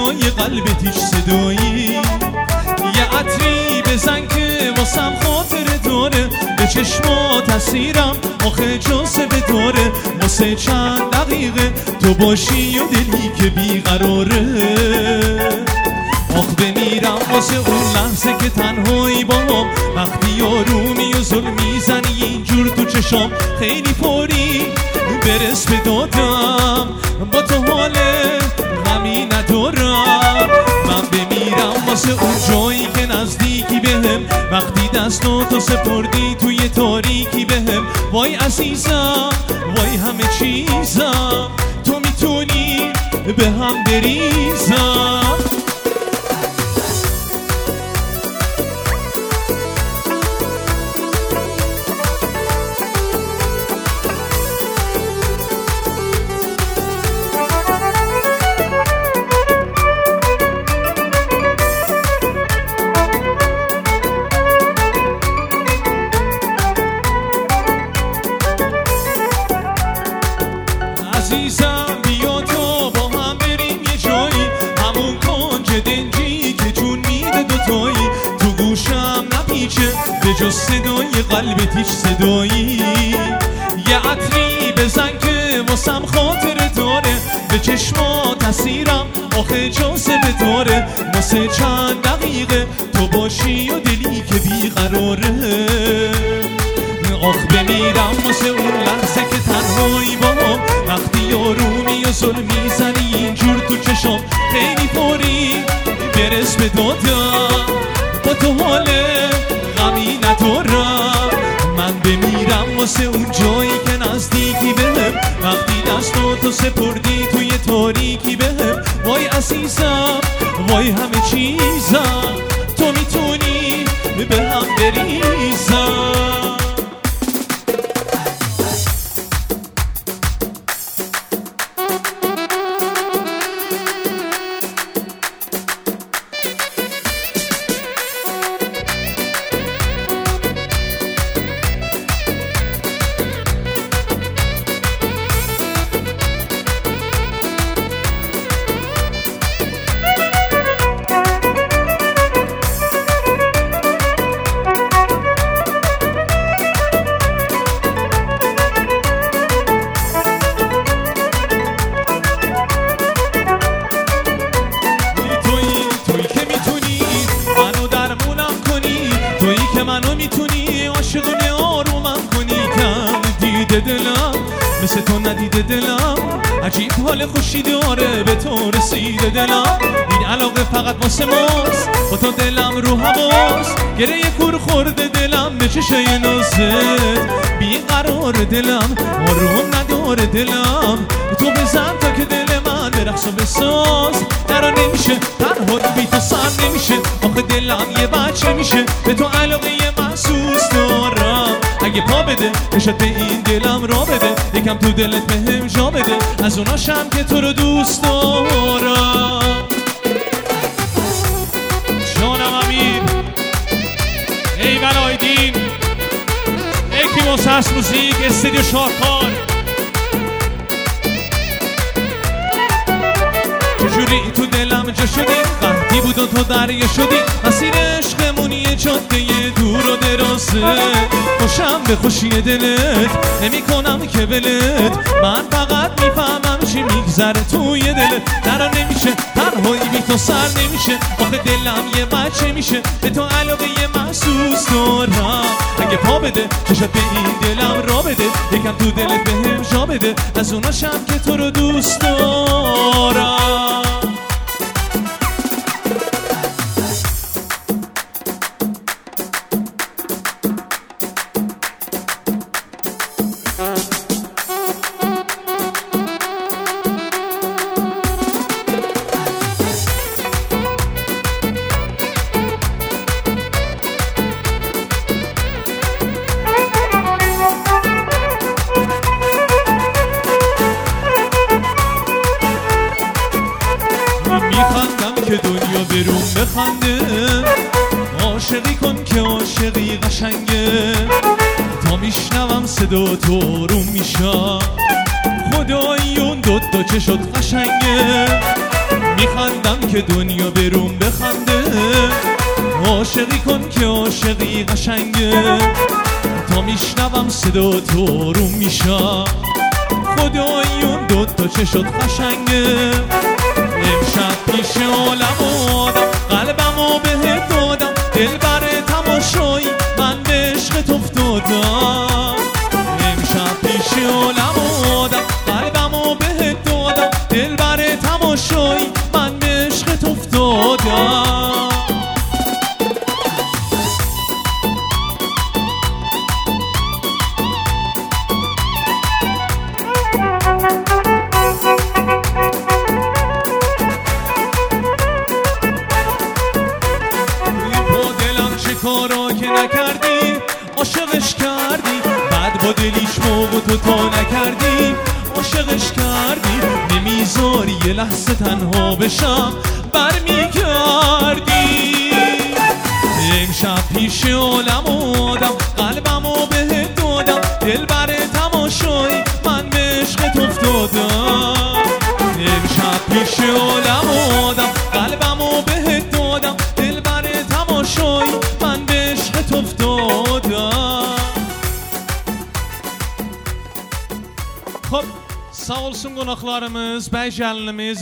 صدای قلبت هیچ صدایی، یه عطری بزن که واسم خاطره داره، به چشما تصیرم آخه جاذبه داره، واسه چند دقیقه تو باشی و دلی که بیقراره، آخ بمیرم واسه اون لحظه که تنهایی با هم، وقتی آرومی و ظلم میزنی اینجور تو چشام، خیلی پری برس به دادم، با تو حال غمی ندارم، من بمیرم واسه اون جایی که نزدیکی بهم، وقتی دستاتو سپردی توی تاریکی بهم، وای عزیزم وای همه چیزم، تو میتونی به هم بریزم. عزیزم بیا تو با هم بریم یه جایی، همون کنج دنجی که جون میده دوتایی، تو گوشم نپیچه به جز صدای قلبت هیچ صدایی، یه عطری بزن که واسم خاطره داره، به چشما تصیرم آخه جاذبه داره، واسه چند دقیقه تو باشی و دلی که بیقراره، آخ بمیرم واسه اون لحظه که تنهایی با هم، وقتی آرومی و ظلم میزنی اینجور تو چشام، خیلی پری برس به دادم، با تو حال غمی ندارم، من بمیرم واسه اون جایی که نزدیکی بهم، وقتی دستاتو سپردی توی تاریکی بهم، وای عزیزم وای همه چیزم، تو میتونی به هم بریزم. منو میتونی عاشقانه آرومم کنی، کم دیده دلم مثل تو ندیده دلم، عجیب حال خوشی داره به تو رسیده دلم، این علاقه فقط واسه ماست، با تو دلم رو هواست، گره کور خورده دلم به چشای نازت، بیقرار دلم آروم نداره دلم، تو بزن تا که دل من برقص و بساز، درا نمیشه تنها رو بی تو سر نمیشه، آخه دلم یه بچه میشه، به تو علاقه محسوس دارم، اگه پا بده نشد به این دلم را بده، یکم تو دلت بهم جا بده، از اوناشم که تو رو دوست دارم. جانم امیر ای ولایدین اکیموس هست موزیک استودیو شاهکار، چجوری تو دلم جا شدی، قهدی بود و تو دریا شدی، مسیر عشقمون یه جاده دور و درازه، خوشم به خوشی دلت نمی کنم که ولت، من فقط میفهمم چی میگذره توی دلت، درا نمیشه تنهایی بی تو سر نمیشه، آخه دلم یه بچه میشه، به تو علاقه محسوس دارم، اگه پا بده چشت به این دلم را بده، یکم تو دلت بهم جا بده، از اوناشم که تو رو دوست دارم. میخندم که دنیا برون بخنده، عاشقی کن که عاشقی قشنگه، تا میشنوم صدا تو روم میشم، خدایی اون دوتا چشات قشنگه، میخندم که دنیا بروم بخنده عاشقی کن که عاشقی قشنگه تا میشنوم صدا تو روم میشم خدایی اون دوتا چه شد قشنگه امشب پیش عالم آدم قلبمو بهت دادم دل بر تماشایی من به عشقت افتادم امشب پیش عالم آدم قلبمو بهت دادم دل بر تماشایی من به عشقت افتادم کارا که نکردی عاشقش کردی بعد با دلیش موقع تو تا نکردی عاشقش کردی نمیذاری یه لحظه تنها بشم برمیگردی امشب پیش عالم آدم قلبمو بهت دادم دل بر تماشایی من به عشقت افتادم امشب پیش عالم آدم قلبمو بهت دادم دل بر تماشایی من به عشقت افتادم. Xop, sağ olsun qonaqlarımız, bəy gəlinimiz.